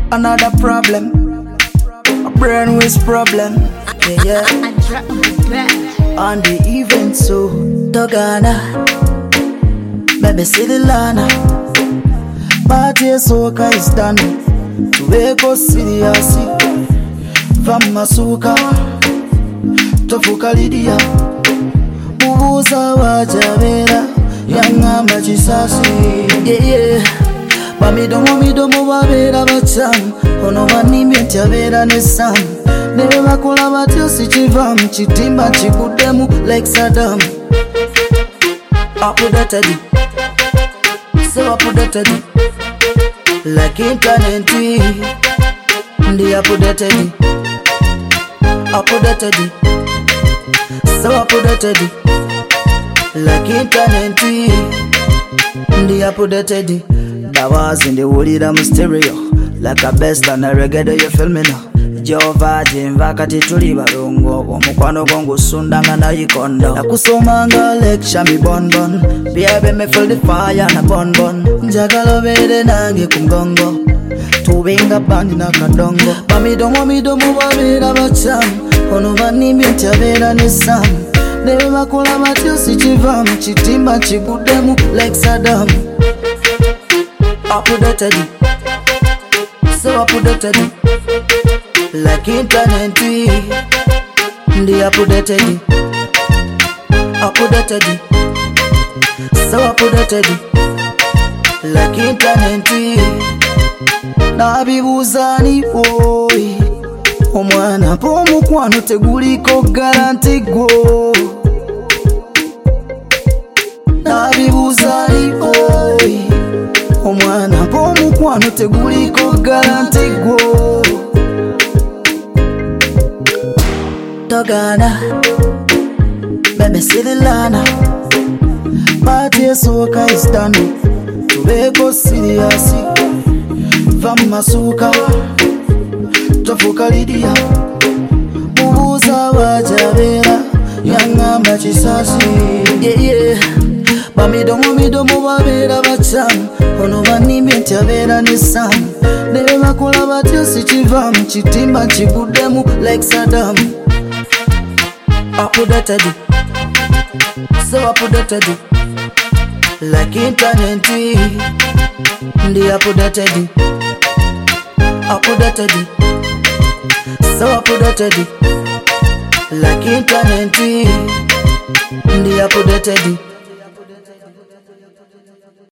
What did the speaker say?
Another problem, a brain waste problem. Yeah, I drop the bag. on the event so Dogana, baby city lana. Party soca is done. Tuweko serious, vama suka, tofuka lidia. Bubuza wajabera, yangamba chisasi. Yeah. Bamidomo babera bachamu, ono banimye ntyabera ne Sam. Nebe bakola batyo sikivamu, kitimba kiguddemu like Saddam. Apudatadi, so apudatadi, like internet. Ndi apudatadi, apudatadi, so apudatadi, like internet. Ndi apudatadi. Dawazi ndiwulira mu stereo like a best and a reggae, you feel me now. Jova jimva kati tuli balungo, omukwano gwangu sundanga nayikondo. Nakusomanga lecture mi bonbon, baby me feel the fire na bonbon. Njagala obeere nange ku ngongo, tubenga bandi na kadongo. Bamidomo babeera bachamu, ono banimye ntyabera ne Sam. Nebe bakola batyo sikivamu, kitimba kiguddemu like Saddam. Apudatadi, so apudatadi, like internet. Ndi apudatadi, apudatadi, so apudatadi, like internet. Nabibuuzani boy, omwana pomukwano teguliko garanti gwo. Nabibuuzani boy, omwana pomukwano teguliko garanti gwo. Dogana, baby city lana. Party soca is done. Tuweko serious, vama suka, tofuka lidia. Bubuza wajabera, yangamba chisasi. Yeah. Bamidomo babera bachamu, ono banimye ntyabera ne Sam. Nebe bakola batyo sikivamu, kitimba kiguddemu like Saddam. Apudatadi, so apudatadi, like internet. Ndi apudatadi, apudatadi, so apudatadi, like internet. Ndi apudatadi.